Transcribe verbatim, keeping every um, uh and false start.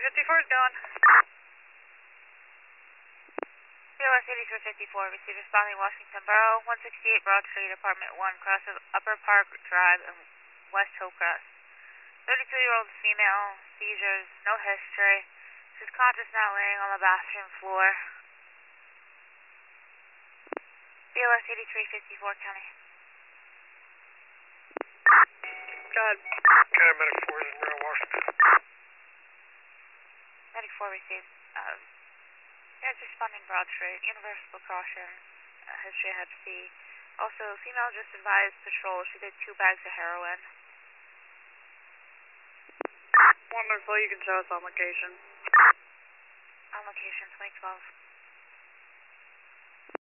fifty-four is going. B L S eighty-three fifty-four, received responding Washington Borough, one sixty-eight Broad Street, apartment one, crosses Upper Park Drive in West Hillcrest. thirty-two-year-old female, seizures, no history. She's conscious now, laying on the bathroom floor. B L S eighty-three fifty-four, County. Go ahead. County Medic four is in Mount Washington. Medic four received. Uh, yeah, it's responding Broad Street, universal precaution, uh, history of hep C. Also, female just advised patrol. She did two bags of heroin. Wonderful, you can show us on location. On location, twenty twelve.